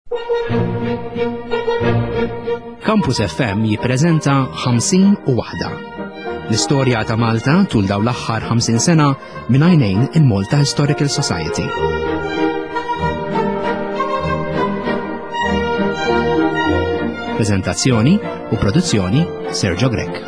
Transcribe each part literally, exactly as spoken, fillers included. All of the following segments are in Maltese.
Campus F M jippreżenta ħamsin u waħda. L-istorja ta' Malta tul dawn l-aħħar ħamsin sena minn għajnejn il-Malta Historical Society. Preżentazzjoni u produzzjoni Sergio Grek.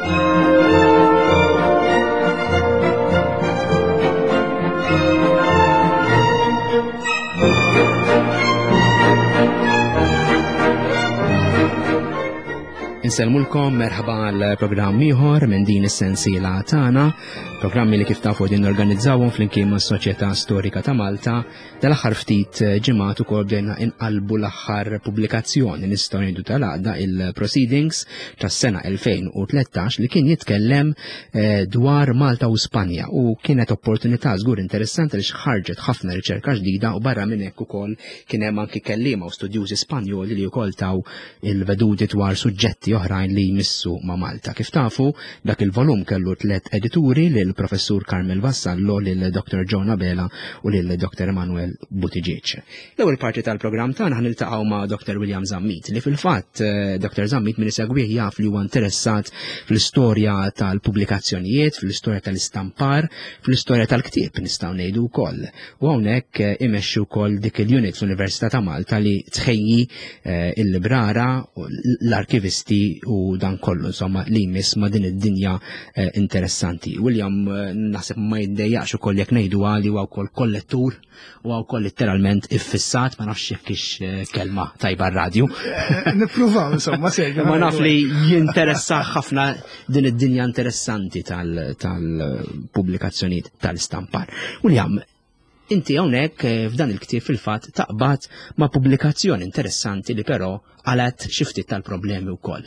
Inselmulkom merħba l-programm ieħor minn din is-sensiela tagħna, programmi li kif tafu din organizzawhom flimkien mas-Soċjetà Storika ta' Malta dal-aħħar ftit ġimgħat ukoll bdejna inqalbu l-aħħar pubblikazzjoni nistgħu ngħidu tal-għaqda il-Proceedings tas-sena elfejn u tlettax li kien jitkellem dwar Malta u Spanja u kienet opportunità żgur interessanti li ħarġet ħafna riċerka ġdida u barra minn hekk ukoll kien hemm anki kelliema u studjużi Spanjoli li wkoll taw il-veduti dwar suġġetti oħrajn li jmissu ma' Malta. Kif tafu, dak il-volum kellu tliet edituri lil professur Carmel Vassallo, lil doktor John Abela u lil doktor Emanuel Buttigieg. L-ewwel parti tal-programm tagħna ħaniltaqgħu ma' doktor William Zammit, li fil-fatt doktor Zammit min isegwih jaf li huwa interessat fl-istorja tal-pubblikazzjonijiet, fl-istorja tal-istampar, fl-istorja tal-ktieb nistgħu ngħidu wkoll. U hawnhekk imexxi wkoll dik il-unit fl-Università ta' Malta li tħejji il-librara l-arkivisti u dan kollu, insomma, li jmiss ma' din id-dinja eh, interessanti. William, eh, naħseb ma jiddejjaqx ukoll jekk ngħidu għali u wkoll kollettur u wkoll letteralment iffissat, ma nafx jekk ix eh, kelma tajba r-radju. Nippruvaw, insomma, serju. Ma naf li jinteressa ħafna din id-dinja interessanti tal-pubblikazzjonijiet tal-istampar. William, inti hawnhekk f'dan il-ktieb fil-fatt taqbad ma' pubblikazzjoni interessanti li però għalet xi ftit tal-problemi wkoll.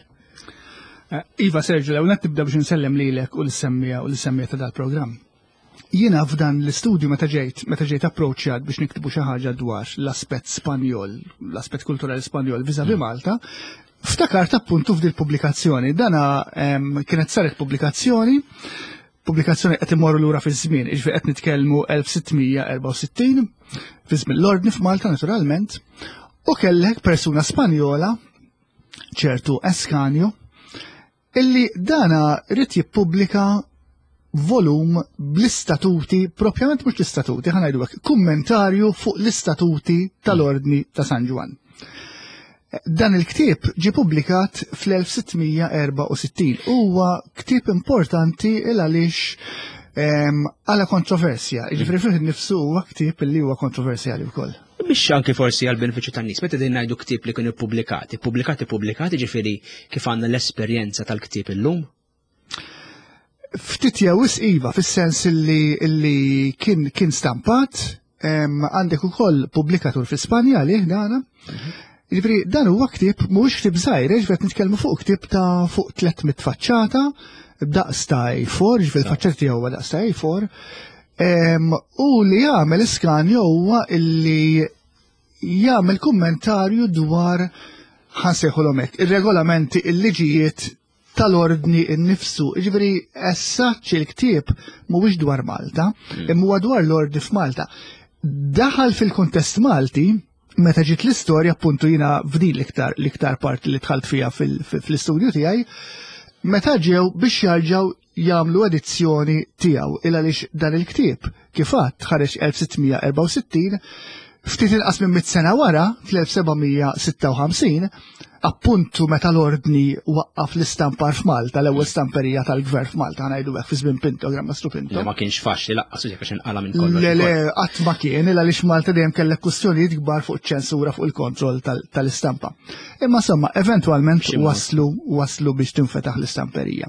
Iva Sergio, l-ewwel tibda biex nsellem lilek u l-semmija u l-semmija ta' dal-programm. Jiena f'dan l-istudju meta ġejt meta ġejt approċċjat biex niktibu xi ħaġa dwar l-aspett Spanjol, l-aspett kulturali Spanjol viżavi Malta, ftakart appuntu f'dil pubblikazzjoni. Dana kienet saret pubblikazzjoni Pubblikazzjoni qed imorru lura fiż-żmien, jiġifieri qed nitkellmu elf sittmija erba' u sittin, fi żmien l-ordni f'Malta naturalment, u kellek persuna Spanjola, ċertu Escanio, illi dana rrid jippubblika volum bl-istatuti, propjament mhux l-istatuti, ħanajdu hekk, kummentarju fuq l-istatuti tal-Ordni ta' San Ġwan. Dan il-ktieb ġie pubblikat fl-elf sittmija erba' u sittin. Huwa ktieb importanti il għaliex għala kontroversja. Jiġifieri fih nifsu huwa ktieb li huwa kontroversjali wkoll. Biex anke forsi għal benefiċċju tan-nies, meta din ngħidu ktieb li kienu ppubblikati, pubblikati pubblikati ġifieri kif għandna l-esperjenza tal-ktieb illum? Ftit jew iva fis-sens li kien kien stampat, għandek ukoll pubblikatur fi Spanja għalih dana. Jiġifieri dan huwa ktieb mhuwiex ktieb żgħir, ġifieri nitkellmu fuq ktieb ta' fuq tlietmit faċċata, b'daqs ta' A four, ġifieri l-faċċata tiegħu huwa daqs ta' A four, u li jagħmel Escanio huwa illi jagħmel kummentarju dwar ħansejħulhom hekk ir-regolamenti, il-liġijiet tal-ordni nnifsu. Jiġifieri essaċ il-ktieb mhuwiex dwar Malta, imma huwa dwar l-ordni f'Malta. Daħal fil-kuntest Malti, meta ġiet l-istorja appuntu jiena f'din l-iktar l-iktar parti li dħalt fiha fl-istudju tiegħi, meta ġew biex jarġgħu jagħmlu edizzjoni tiegħu il għaliex dan il-ktieb kif għadd ħareġ elf sittmija erba' u sittin, ftit inqas minn mit sena wara fl-elf sebgħmija sitta u ħamsin, appuntu meta l-ordni waqqaf l-istampar f'Malta, l-ewwel stamperija tal-gvern f'Malta, ngħidu hekk fi żmien Pinto, Gran Mastru Pinto. Ma kienx faċli laqqas jekk għax inqala minn kollox. Le le qatt ma kien il għaliex Malta dejjem kellek kwistjonijiet kbar fuq iċ-ċensura fuq il-kontroll tal-istampa. Imma insomma, eventwalment waslu waslu biex tinfetaħ l-istamperija.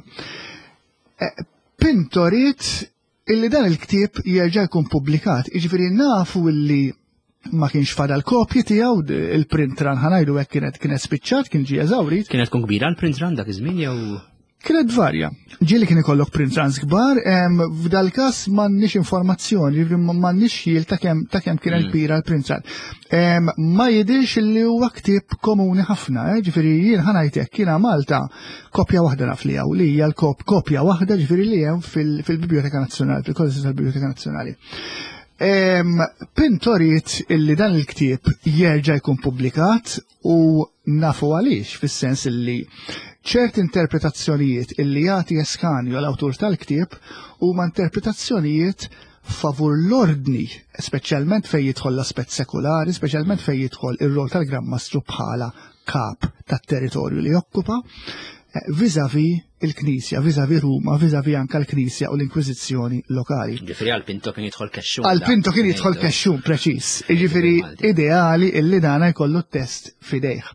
Pinto ried illi dan il-ktieb jerġa' jkun pubblikat, jiġifieri nafu illi ma kienx fadal kopji tiegħu, il-print run ħanajdu hekk kienet kienet spiċċat, kien ġie eżawrit. Kienet tkun kbira l-print run dak iż-żmien jew Kienet varja. Ġieli kien ikollok print runs kbar, f'dal każ m'għandniex informazzjoni, m'għandniex ħiel ta' kemm ta' kemm kienet kbira l-print run. Ma jidhirx li huwa ktieb komuni ħafna, ġifieri jien ħanajtek kien Malta kopja waħda naf li hawn li hija l-kopja waħda ġifieri li hemm fil-Biblioteka Nazzjonali, fil-Kolleġġ tal-Biblioteka Nazzjonali. Pinto rrit illi dan il-ktieb jerġa' jkun pubblikat u nafu għaliex fis-sens illi ċert interpretazzjonijiet illi jagħti Escanio l-awtur tal-ktieb huma interpretazzjonijiet favur l-ordni, speċjalment fejn jidħol l-aspett sekulari, speċjalment fejn jidħol ir-rol tal-Gran Mastru bħala kap tat-territorju li jokkupa, vizavi il-Knisja, vizavi Ruma, vizavi anka l-Knisja u l-Inkwiżizzjoni lokali. Ġifieri għal-Pinto kien jidħol kexxun. Għal-Pinto kien jidħol kexxun, preċiż. Ġifieri ideali illi dana jkollu t-test fidejh.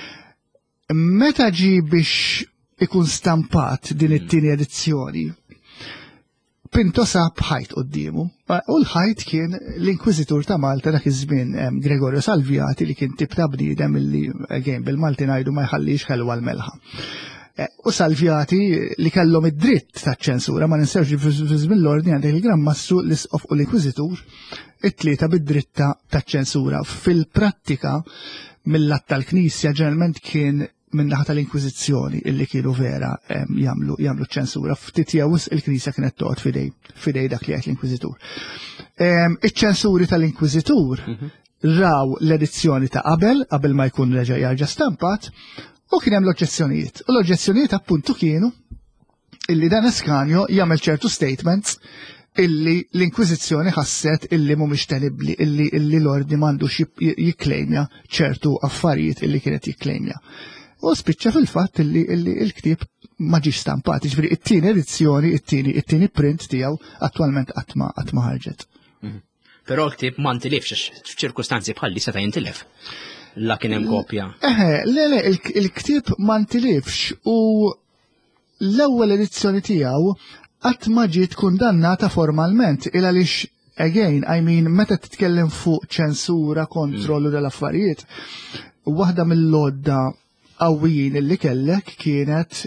Meta ġi biex ikun stampat din it-tieni edizzjoni, Pinto sab ħajt qoddimu, u l-ħajt kien l-Inkwiżitur ta' Malta dak iż-żmien Gregorio Salviati li kien tip ta' bniedem illi again bil-Malti ngħidu ma jħallix ħelwa l-melħa. U Salviati li kellhom id-dritt taċ-ċensura ma ninsewx fi żmien l-ordni għandek il-Gran Mastru l-Isqof u l-Inkwiżitur it-tlieta bid-dritt taċ-ċensura. Fil-prattika mill-att tal-Knisja ġeneralment kien minnaħa tal-Inkwiżizzjoni illi kienu vera jagħmlu jagħmlu ċensura. Ftit jewis il-Knisja kienet toqgħod fidej fidej dak li qed l-Inkwiżitur. Iċ-ċensuri tal-Inkwiżitur raw l-edizzjoni ta' qabel qabel ma jkun reġa' jarġa' stampat u kien hemm l-oġġezzjonijiet. U l-oġġezzjonijiet appuntu kienu illi dan Escanio jagħmel ċertu statements illi l-Inkwiżizzjoni ħasset illi mhumiex tenibbli, illi illi l-ordni m'għandux jikklejmja ċertu affarijiet illi kienet jikklejmja. U spiċċa fil-fatt illi l-ktieb ma ġiex stampat, ġifieri it-tieni edizzjoni, it-tieni it-tieni print tiegħu attwalment qatt ma qatt ma ħarġet. Però l-ktieb ma ntilifx f'ċirkustanzi bħalli seta' jintilef. La kien hemm kopja. Eħe, le le il-ktieb ma ntilifx u l-ewwel edizzjoni tiegħu qatt ma ġiet kundannata formalment il għaliex again, I mean, meta titkellem fuq ċensura, kontrollu dal-affarijiet, waħda mill-lodda qawwijin illi kellek kienet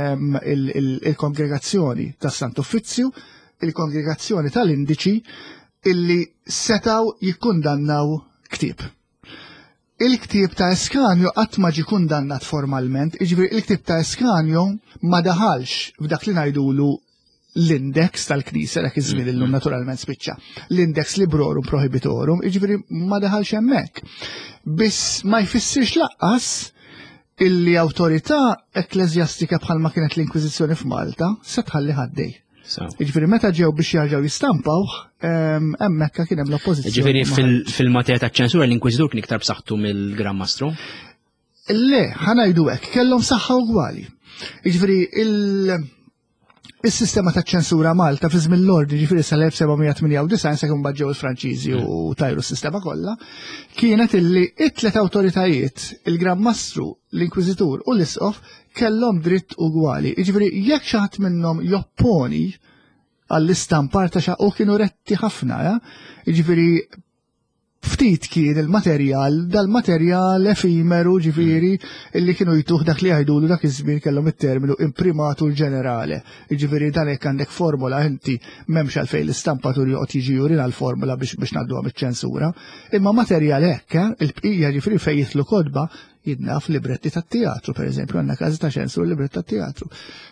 il-kongregazzjoni tas Sant Uffizzju, il-kongregazzjoni tal-Indiċi illi setaw jikkundannaw ktieb. Il-ktieb ta' Escanio qatt ma ġie kundannat formalment, jiġifieri il-ktieb ta' Escanio ma daħalx f'dak li ngħidulu l-index tal-Knisja dak iż-żmien illum naturalment spiċċa. L-index librorum prohibitorum, jiġifieri ma daħalx hemmhekk. Biss ma jfissirx laqqas illi awtorità ekklesjastika bħalma kienet l-Inkwiżizzjoni f'Malta se tħalli ħaddej. Jiġifieri meta ġew biex jarġgħu jistampaw, hemmhekk kien hemm l-oppożizzjoni. Jiġifieri fil-materja taċ-ċensura l-Inkwiżitur kien iktar b'saħħtu mill-Gran Mastru? Le, ħanajdu hekk, kellhom saħħa ugwali. Jiġifieri il- Is-sistema ta' ċensura Malta fi żmien l-ordni ġifieri sal-elf sebgħumija tminja u disgħin sakemm baġġew il-Franċiżi u tajru s-sistema kollha, kienet illi it-tliet awtoritajiet, il-Gran Mastru, l-Inkwiżitur u l-Isqof kellhom dritt ugwali. Jiġifieri jekk xi ħadd minnhom jopponi għall-istampar ta' xi u kienu retti ħafna, jiġifieri ftit kien il-materjal, dal-materjal efimeru ġifieri illi kienu jtuħ dak li jgħidulu dak iż-żmien kellhom it-terminu imprimatur ġenerale. Jiġifieri dan hekk għandek formola inti m'hemmx għalfejn l-istampatur joqgħod jiġi jurina l-formola biex biex ngħadduha miċ-ċensura, imma materjal hekk il-bqija ġifieri fejn jitlu kodba jidnaf libretti tat-teatru, pereżempju għandna każi ta' ċensur libretti tat-teatru.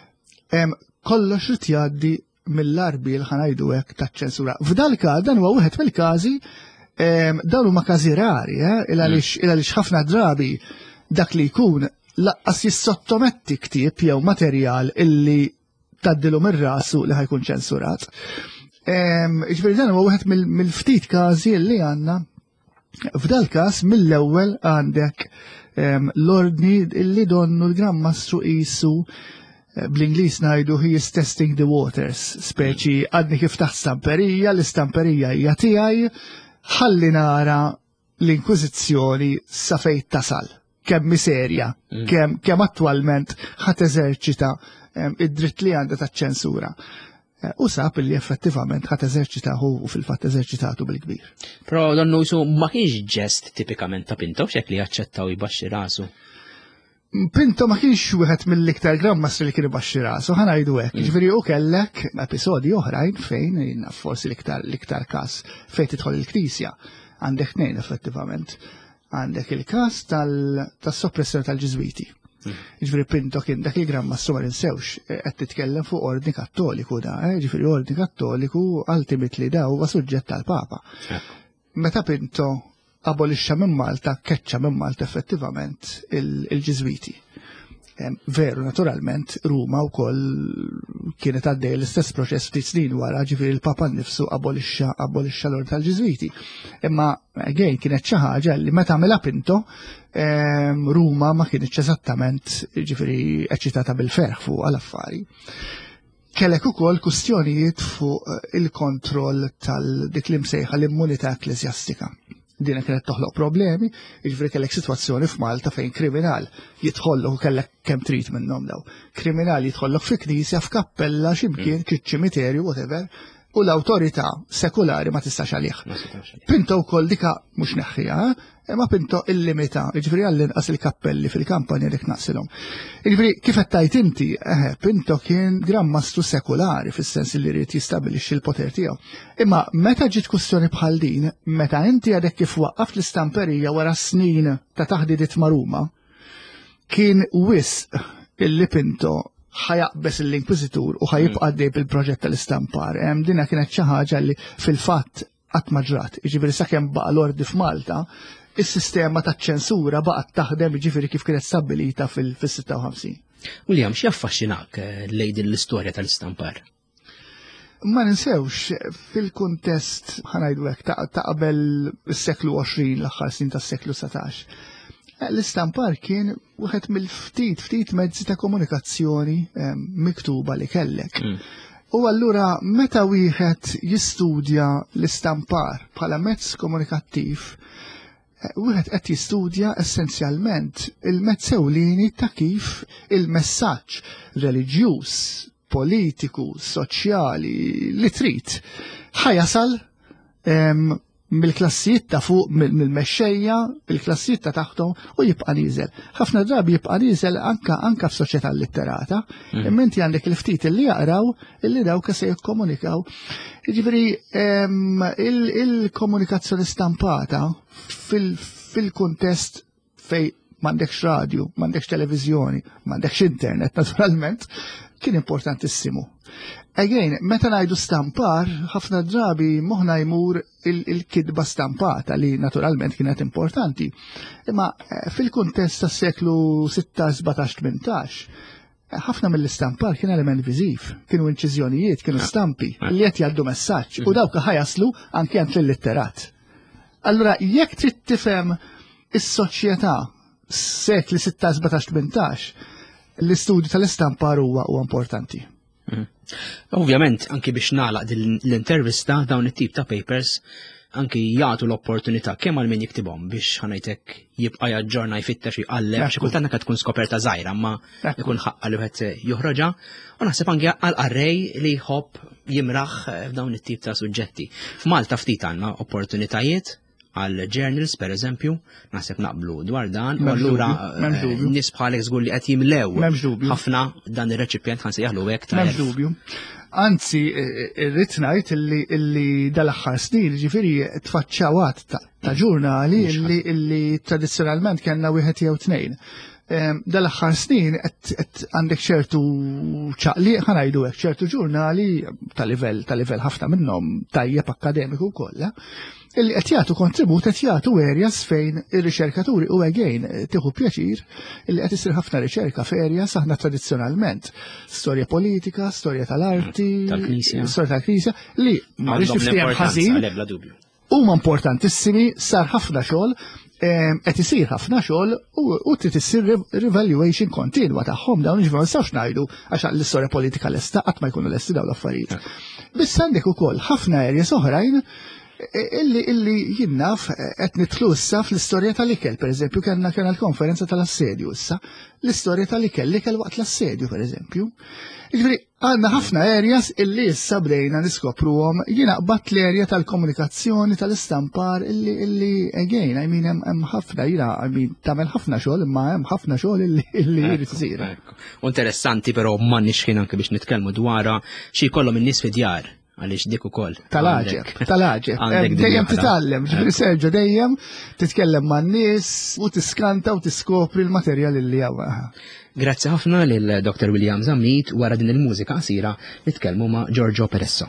Kollox irid jgħaddi mill-arbil ħanajdu hekk taċ-ċensura. F'dal każ dan huwa wieħed mill-każi dawn huma każi rari, il għaliex ħafna drabi dak li jkun laqqas jissottometti ktieb jew materjal illi taddilhom ir-rasu li ħajkun ċensurat. Ġifieri dan huwa wieħed mill-ftit każi li għandna. F'dal każ mill-ewwel għandek l-ordni illi donnu l-Gran Mastru qisu bl-Ingliż ngħidu he is testing the waters, speċi għadni kif taħt stamperija, l-istamperija hija tiegħi, ħalli nara l-Inkwiżizzjoni sa fejn tasal, kemm miserja, kemm kemm attwalment ħadd eżerċita id-dritt li għandha taċ-ċensura. U sab li effettivament ħadd eżerċitahu u fil-fatt eżerċitatu bil-kbir. Però donnu jsu ma kienx ġest tipikament ta' Pinto x'hekk li jaċċettaw jbaxxi rasu. Pinto ma kienx wieħed mill-iktar Gran Mastri li kien ibaxxi rasu, ħanajdu hekk. Ġifieri u kellek episodji oħrajn fejn forsi l-iktar l-iktar każ fejn tidħol il-Knisja. Għandek tnejn effettivament. Għandek il-każ tas-soppressjoni tal-Ġiżwiti. Ġifieri Pinto kien dak il-Gran Mastru ma ninsewx qed titkellem fuq ordni Kattoliku da, ġifieri ordni Kattoliku ultimately da huwa suġġett tal-Papa. Meta Pinto abolixxa minn Malta, keċċa minn Malta effettivament il-Ġiżwiti. Veru, naturalment, Ruma wkoll kienet għaddej l-istess proċess ftit snin wara, ġifieri il-Papa nnifsu abolixxa abolixxa l-Orden tal-Ġiżwiti. Imma again kienet xi ħaġa li meta għamilha Pinto, Ruma ma kienitx eżattament ġifieri eċċitata bil-ferħ fuq għal-affari. Kellek ukoll kwistjonijiet fuq il-kontroll tal-dik li msejħa l-immunità ekklesjastika. Dina kienet toħloq problemi, jiġifieri kellek sitwazzjoni f'Malta fejn kriminal jidħollok u kellek kemm trid minnhom daw. Kriminal jidħollok fi knisja, f'kappella, x'imkien, ċimiterju, whatever, u l-awtorità sekulari ma tistax għalih. Pinto wkoll dika mhux neħħija, imma Pinto illimita, jiġifieri għall-inqas il-kappelli fil-kampanja dik naqsilhom. Jiġifieri kif qed tgħid inti, Pinto kien Gran Mastru sekulari fis-sens li jrid jistabbilixxi l-poter tiegħu. Imma meta ġiet kwistjoni bħal din, meta inti għadek kif waqqaft l-istamperija wara snin ta' taħdidiet ma' Ruma, kien wisq illi Pinto ħajaqbes l-Inkwiżitur u ħajibqa' għaddej bil-proġett tal-istampar. Dina kienet xi ħaġa li fil-fatt qatt ma ġrat. Jiġifieri sakemm baqa' l-ordi f'Malta, is-sistema taċ-ċensura baqgħet taħdem jiġifieri kif kienet stabbilita fil-sitta u ħamsin. William, x'jaffaxxinak lejn din l-istorja tal-istampar? Ma ninsewx fil-kuntest ħanajdu hekk ta' qabel is-seklu għoxrin l-aħħar snin tas-seklu setax. L-istampar kien wieħed mill-ftit ftit mezzi ta' komunikazzjoni miktuba li kellek. U allura meta wieħed jistudja l-istampar bħala mezz komunikattiv, wieħed qed jistudja essenzjalment il-mezz ewlieni ta' kif il-messaġġ reliġjuż, politiku, soċjali li trid ħajasal mill-klassijiet ta' fuq, mill-mexxejja, mill-klassijiet ta' taħtom u jibqa' nieżel. Ħafna drabi jibqa' nieżel anka anka f'soċjetà litterata, imma inti għandek il-ftit illi jaqraw illi dawk se jikkomunikaw. Jiġifieri il-komunikazzjoni stampata fil-kuntest fej m'għandekx radju, m'għandekx televiżjoni, m'għandekx internet naturalment, kien importantissimu. Again, meta ngħidu stampar, ħafna drabi moħħna jmur il-kidba stampata li naturalment kienet importanti. Imma fil-kuntest tas-seklu sitta, sebatax, tmintax, ħafna mill-istampar kien element viżiv, kienu inċiżjonijiet, kienu stampi li qed jgħaddu messaġġ u dawk ħajaslu anke għand lill-litterat. Allura jekk trid tifhem is-soċjetà sekli sitta, sebatax, tmintax, l-istudju tal-istampar huwa importanti. Ovvjament, anki biex nagħlaq l-intervista dawn it-tip ta' papers anki jagħtu l-opportunità kemm għal min jiktibhom biex ħanajtek jibqa' jaġġorna jfittex jqalleb xi kultant anke tkun skoperta żgħira ma jkun ħaqqa li wieħed joħroġha u naħseb anke għal qarrej li jħobb jimraħ f'dawn it-tip ta' suġġetti. F'Malta ftit għandna opportunitajiet għal journals per eżempju, naħseb naqblu dwar dan, u allura nies bħalek żgur li qed jimlew ħafna dan ir-reċipjent ħansejjaħlu hekk ta' M'hemmx dubju. Anzi, irrid ngħid illi dal-aħħar snin ġifieri tfaċċawat ta' ġurnali illi tradizzjonalment kellna wieħed jew tnejn. Dal-aħħar snin qed għandek ċertu ċaqliq ħanajdu hekk ċertu ġurnali ta' livell ta' livell ħafna minnhom tajjeb akademiku wkoll illi qed jagħtu kontribut qed jagħtu areas fejn ir-riċerkaturi u again tieħu pjaċir illi qed isir ħafna riċerka f'areas aħna tradizzjonalment storja politika, storja tal-arti, storja tal-Knisja li ma rridx niftehim ħażin huma importantissimi, sar ħafna xogħol qed isir ħafna xogħol u trid issir revaluation kontinwa tagħhom dawn ġifieri ma nistgħux ngħidu għax l-istorja politika lesta qatt ma jkunu lesti dawn l-affarijiet. Biss għandek ukoll ħafna areas oħrajn illi illi jinnaf qed nidħlu issa fl-istorja tal-ikel, pereżempju kellna kien l-konferenza tal-assedju issa, l-istorja tal-ikel l-ikel waqt l-assedju pereżempju. Jiġifieri għandna ħafna areas illi issa bdejna niskopruhom jiena qbadt l-area tal-komunikazzjoni tal-istampar illi illi again I mean hemm ħafna jiena I mean tagħmel ħafna xogħol imma hemm ħafna xogħol illi illi jrid isir. Interessanti però m'għandniex ħin anke biex nitkellmu dwarha xi jkollhom in-nies fid-djar għaliex dik ukoll. Tal-aġeb, tal-aġeb. Għandek Dejjem titgħallem, ġifieri Sergio dejjem titkellem man-nies u tiskanta u tiskopri l-materjal li hawn. Grazzi ħafna lil doktor William Zammit wara din il-mużika qasira nitkellmu ma' Giorgio Peresso.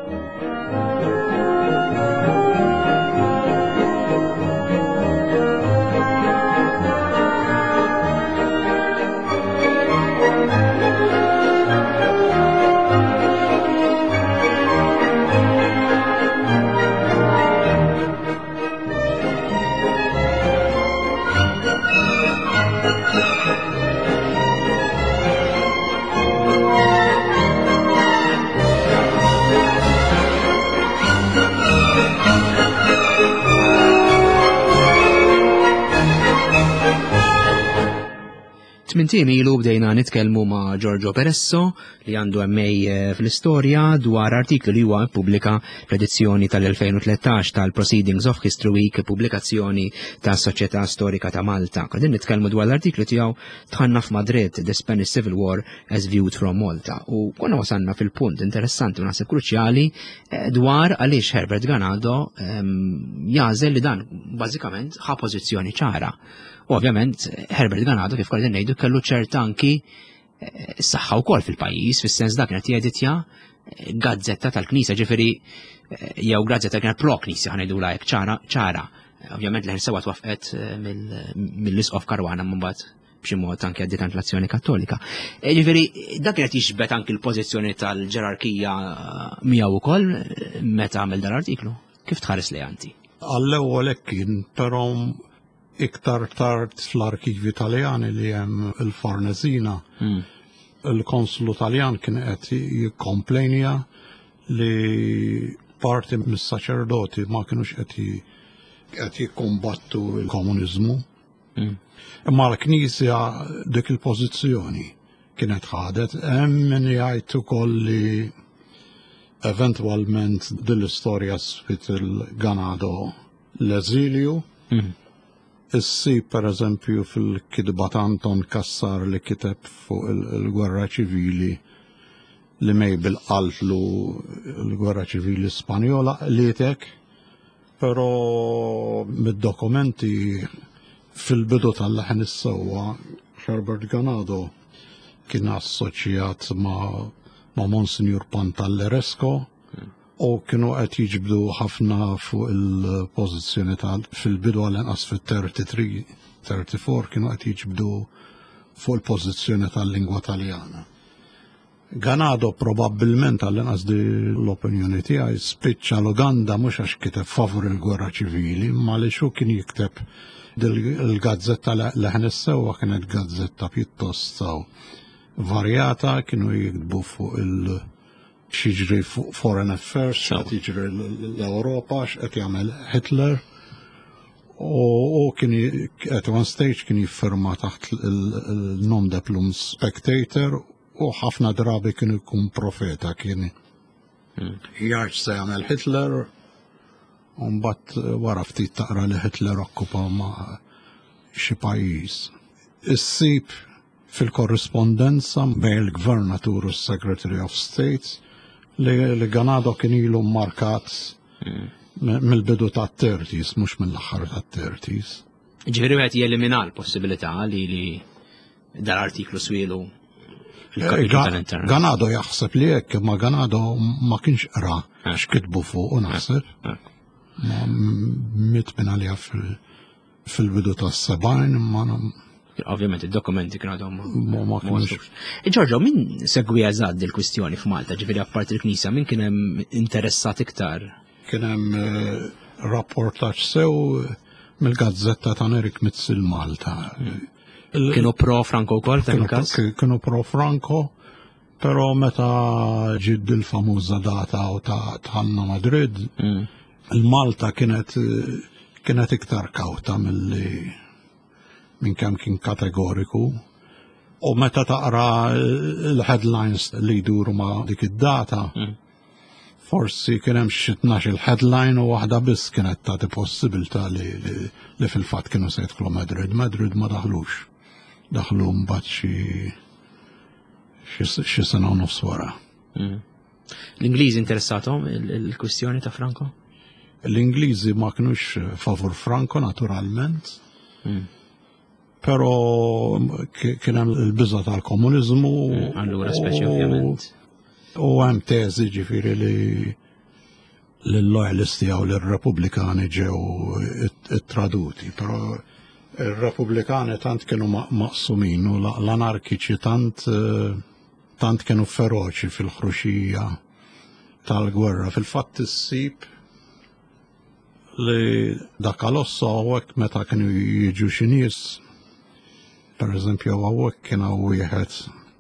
Tmintim ilu bdejna nitkellmu ma' Giorgio Peresso li għandu M A fl-istorja dwar artiklu li huwa ppubblika fl-edizzjoni tal-elfejn u tlettax tal-Proceedings of History Week, pubblikazzjoni tas Soċjetà Storika ta' Malta. Qegħdin nitkellmu dwar l-artiklu tiegħu tħanna f'Madrid, The Spanish Civil War as Viewed from Malta. U konna wasanna fil-punt interessanti u naħseb kruċjali dwar għaliex Herbert Ganado jażel li dan bażikament ħa pożizzjoni ċara. U ovvjament Herbert Ganado kif kolli ngħidu kellu ċerta anki s-saħħa wkoll fil-pajjiż, fis-sens dak kienet jeditja gazzetta tal-Knisja, ġifieri jew gazzetta kienet pro-Knisja ħanejdula hekk ċara ċara. Ovvjament l-ħin sewwa twafqet mill-Isqof Karwana mbagħad b'xi mod anke għaddiet l-azzjoni Kattolika. Ġifieri dak kienet jixbet anki l-pożizzjoni tal-ġerarkija miegħu wkoll meta għamel dan l-artiklu. Kif tħares lejha inti? Għall-ewwel hekk kien, però iktar tard fl-arkivi Taljani li hemm il-Farnesina, il-Konsulu Taljan kien qed jikkomplejnja li parti mis-saċerdoti ma kienux qed jikkombattu l-komuniżmu. Imma l-Knisja dik il-pożizzjoni kienet ħadet. Hemm min jgħid ukoll li eventwalment dil-istorja sfit il-Ganado l-eżilju. Issib per eżempju fil-kidba ta' Anton Kassar li kiteb fuq il-gwerra ċivili li mejbil qaltlu l-gwerra ċivili Spanjola lietek, però mid-dokumenti fil-bidu tal-leħen is-sewwa Herbert Ganado kien assoċjat ma' ma' Monsignor Pantalleresco u kienu qed jiġbdu ħafna fuq il-pożizzjoni tal fil-bidu għal-inqas fit-thirty-three thirty-four kienu qed jiġbdu fuq il-pożizzjoni tal-lingwa Taljana. Ganado probabbilment għall-inqas di l-opinjoni tiegħi spiċċa l-Uganda mhux għax kiteb favur il-gwerra ċivili, ma li xu kien jikteb il-gazzetta leħen is-sewwa kienet gazzetta pjuttost varjata, kienu jiktbu fuq il- xiġri foreign affairs, x'qed jiġri l-Ewropa, x'qed jagħmel Hitler. U kien at one stage kien jiffirma taħt il-nom de plum Spectator u ħafna drabi kien ikun profeta, kien jgħid se jagħmel Hitler u mbagħad wara ftit taqra li Hitler okkupa ma' xi pajjiż. Issib fil-korrispondenza bejn il-Gvernatur u s-Secretary of State li Ganado kien ilu markat mill-bidu ta' thirties, mhux mill-aħħar ta' thirties. Ġifieri wieħed jelimina l-possibilità li li dal-artiklu swielu il-kapitlu tal-internet. Ganado jaħseb li hekk, ma Ganado ma kienx qra x'kitbu fuq u naħseb. Ma mit minn għalija fil-bidu tas-sebgħin ma ovvjament id-dokumenti kienu għadhom ma kienx. Giorgio, min segwi eżatt il-kwistjoni f'Malta, ġifieri apparti l-Knisja, min kien hemm interessat iktar? Kien hemm rapportaġġ sew mill-gazzetta ta' Erik Mitzil Malta. Kienu pro Franco wkoll f'dan il-każ? Kienu pro Franco, però meta ġid il-famuża data u ta' Ħanna Madrid, il-Malta kienet kienet iktar kawta milli minn kemm kien kategoriku. U meta taqra l-headlines li jduru ma' dik id-data, forsi kien hemm xi tnax-il headline u waħda biss kienet tagħti possibilità li li fil-fatt kienu se jidħlu Madrid. Madrid ma daħlux. Daħlu mbagħad xi xi sena u nofs wara. L-Ingliżi interessatom il-kwistjoni ta' Franco? L-Ingliżi ma kinux favur Franco naturalment, però kien hemm il-biża tal-komuniżmu. Allura speċi ovvjament. U hemm teżi ġifieri li l-lojalisti jew l-Repubblikani ġew it-traduti, però il-Repubblikani tant kienu maqsumin u l-anarkiċi tant tant kienu feroċi fil-ħruxija tal-gwerra. Fil-fatt issib li dak għal-ossa għawek meta kienu jiġu xi nies, pereżempju għawek kien hawn wieħed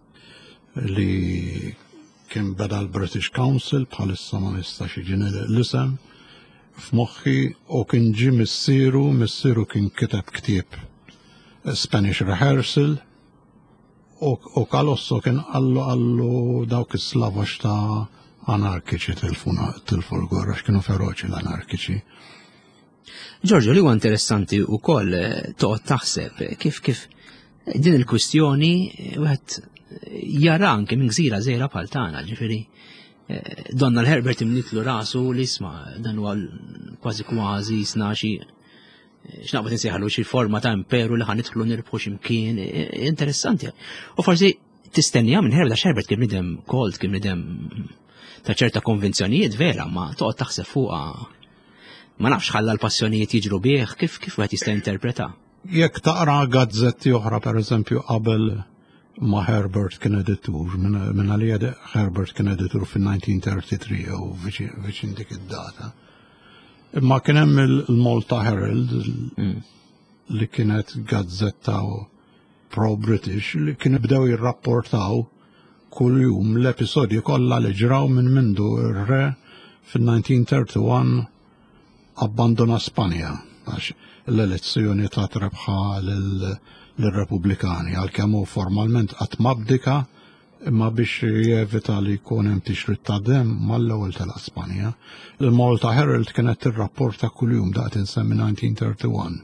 li kien beda l-British Council bħalissa ma nistax jiġini l-isem f'moħħi u kien ġi missieru, missieru kien kiteb ktieb Spanish Rehearsal u Kalosso kien għallu għallu dawk is-slavax ta' anarkiċi tilfu l-gwerra x'kienu feroċi l-anarkiċi. Giorgio, li huwa interessanti wkoll toqgħod taħseb kif kif din il-kwistjoni wieħed jara anke minn gżira żgħira bħal tagħna, ġifieri Donald Herbert imnitlu rasu li isma' dan huwa kważi kważi jisna xi x'naqbad insejħalu xi forma ta' imperu li ħanidħlu nirbħu x'imkien, interessanti. U forsi tistennija minn Herbert għax Herbert kien nidem kolt, kien nidem ta' ċerta konvenzjonijiet vera, ma toqgħod taħseb fuqha ma nafx ħalla l-passjonijiet jiġru bih, kif kif wieħed jista' jinterpreta. Jekk taqra gazzetti oħra pereżempju qabel ma Herbert kien editur, minn għalija Herbert kien editur fin-nineteen thirty-three u viċin dik id-data. Imma kien hemm il-Malta Herald li kienet gazzetta pro-British li kienu bdew jirrapportaw kull jum l-episodji kollha li ġraw minn mindu r-re fin-nineteen thirty-one abbandona Spanja għax l-elezzjoni ta' trebħa l-Repubblikani għalkemm hu formalment qatt mabdika imma biex jevita li jkun hemm tixrid ta' dem mal-ewwel tal-Spanja. Il-Malta Herald kienet tirrapporta kuljum daqt insemmi nineteen thirty-one.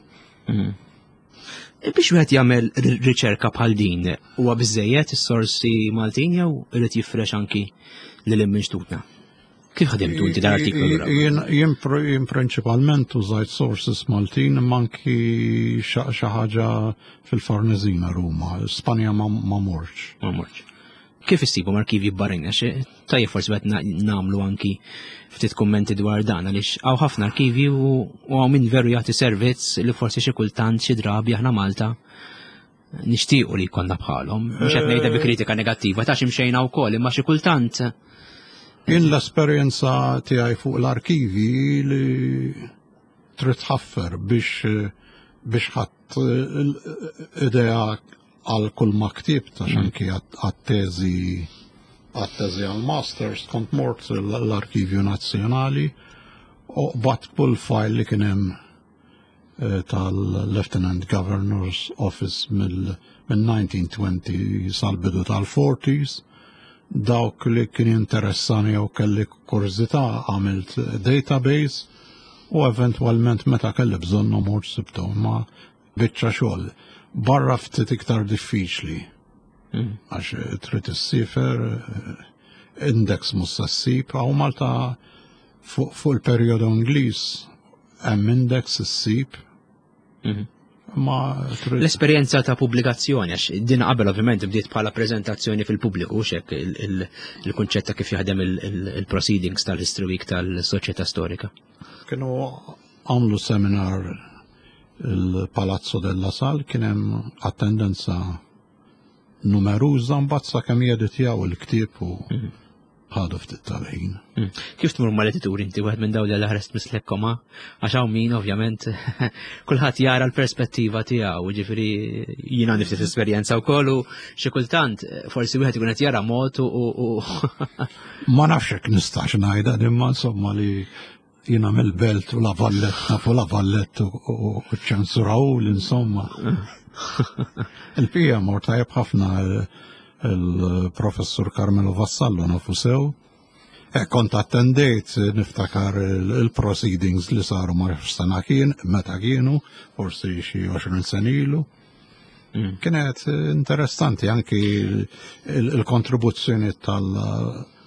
Biex wieħed jagħmel riċerka bħal din huwa biżejjed is-sorsi Maltin jew irid jifrex anki lil minn xtutna? Kif ħadimtu inti dan artiklu? Jien prinċipalment użajt sources Maltin imma anki xi ħaġa fil-Farnesina Ruma, Spanja ma morx. Ma morx. Kif issibu arkivi barrin għax tajjeb forsi qed nagħmlu anki ftit kummenti dwar dan għaliex hawn ħafna arkivi u hawn min veru jagħti servizz li forsi xi kultant xi drabi aħna Malta nixtiequ li jkollna bħalhom. Mhux qed ngħidha bi kritika negattiva ta' xi mxejna wkoll imma xi kultant. Jien l-esperjenza tiegħi fuq l-arkivi li trid tħaffer biex biex ħadd idea għal kull maktib ta' xanki għat-teżi għat-teżi għal-masters kont mort l-Arkivju Nazzjonali u bat kull file li kien hemm tal-Lieutenant Governor's Office mill-nineteen twenty sal-bidu tal-forties. Dawk li kien interessani jew kelli kurzità għamilt database u eventwalment meta kelli bżonnhom mort sibthom ma biċċa xogħol. Barra ftit iktar diffiċli. Għax trid issifer index mhux se ssib hawn Malta fuq il-perjodu Ingliż hemm index issib. L-esperjenza ta' pubblikazzjoni, għax din qabel ovvjament bdiet bħala preżentazzjoni fil-pubbliku xek il-kunċett ta' kif jaħdem il-proceedings tal-History Week tal-Soċjetà Storika. Kienu għamlu seminar il-Palazzo della Sal, kien hemm attendenza numeruża mbagħad sakemm jeditjaw il-ktieb u ħadu ftit tal-ħin. Kif tmur mal-editur inti wieħed minn dawn li ħarest mislekkoma għax hawn min ovvjament kulħadd jara l-perspettiva tiegħu, ġifieri jiena għandi ftit esperjenza wkoll u xi kultant forsi wieħed ikun qed jara mod u ma nafx hekk nistax ngħidha imma insomma li jiena mill-belt u la vallett nafu la vallett u ċensuraw l-insomma. Il-pija mor tajjeb ħafna il-professur Carmelo Vassallo nafu sew. Kont attendejt niftakar il-proceedings li saru ma sena kien, meta kienu, forsi xi għoxrin sena ilu. Kienet interessanti anki il-kontribuzzjoni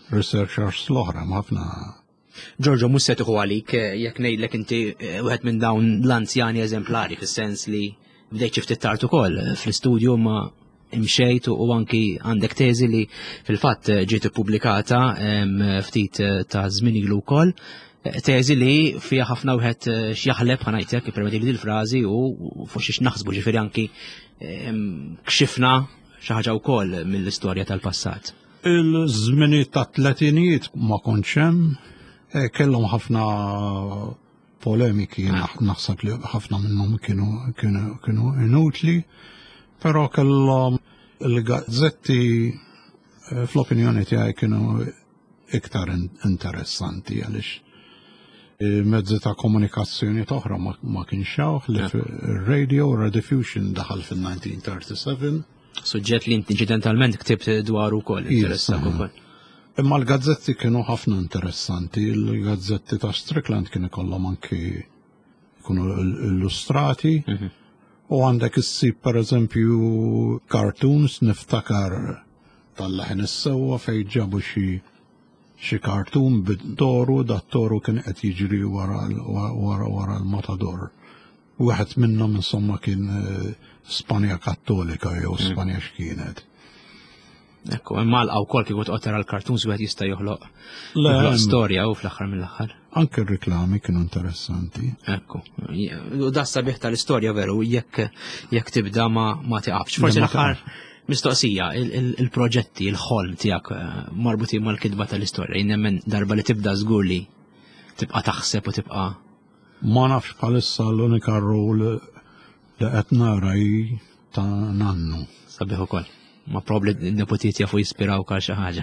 researchers l-oħra ħafna. Giorgio, mhux se tieħu għalik jekk ngħidlek inti wieħed minn dawn l-anzjani eżemplari fis-sens li bdejt xi ftit tard ukoll fl-istudju ma imxejt u anki għandek teżi li fil-fatt ġiet ippubblikata ftit ta' żmien ilu wkoll, teżi li fiha ħafna wieħed x'jaħleb ħanajtek ippermetti li l-frażi u fuq xiex naħsbu ġifieri anki kxifna xi ħaġa wkoll mill-istorja tal-passat. Il-żminijiet ta' tletinijiet ma kontx hemm, kellhom ħafna polemiki, naħseb li ħafna minnhom kienu kienu kienu inutli, però kellhom il-gazzetti fl-opinjoni tiegħi kienu iktar interessanti għaliex mezzi ta' komunikazzjoni oħra ma kienx hawn li radio rediffusion daħal fil-nineteen thirty-seven. Suġġett li incidentalment ktibt dwaru wkoll interessak ukoll. Imma l-gazzetti kienu ħafna interessanti, il-gazzetti ta' Strickland kienu kollhom anki kienu illustrati. U għandek issib per eżempju cartoons niftakar tal-laħin is-sewwa fejn ġabu xi xi cartoon bid-toru, dat-toru kien qed jiġri wara wara wara l-matador. Wieħed minnhom insomma kien Spanja Kattolika jew Spanja x'kienet. Ekku, imma wkoll kieku tqgħod tara l-cartoons wieħed jista' joħloq storja u fl-aħħar mill-aħħar. Anke r-riklami kienu interessanti. Ekku, u da sabiħ tal-istorja veru jekk jekk tibda ma ma tiqafx. Forsi l-aħħar mistoqsija, il-proġetti, il-ħolm tiegħek marbutin mal-kitba tal-istorja, nemmen darba li tibda żgur li tibqa' taħseb u tibqa' ma nafx bħalissa l-unika rol li qed nara ta' nannu. Sabiħ ukoll. Ma probabli n-nepotiti jafu jispiraw kal xi ħaġa.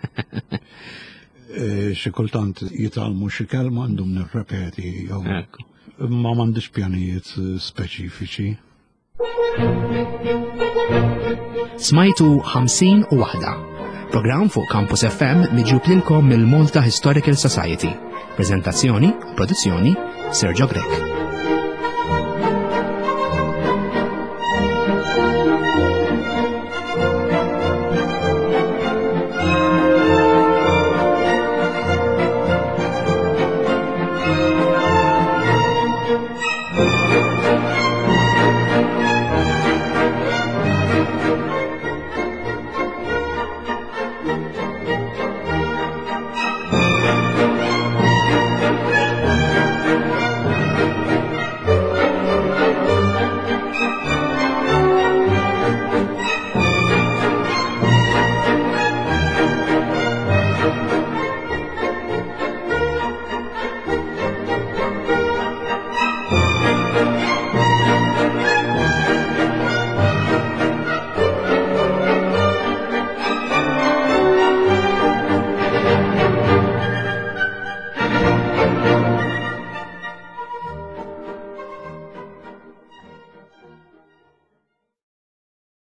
Xi kultant jitalmu xi kelma għandhom nirrepeti jew ma m'għandix pjanijiet speċifiċi. Smajtu ħamsin u waħda. Programm fuq Campus F M miġjub lilkom mill-Malta Historical Society. Preżentazzjoni u produzzjoni Sergio Grek.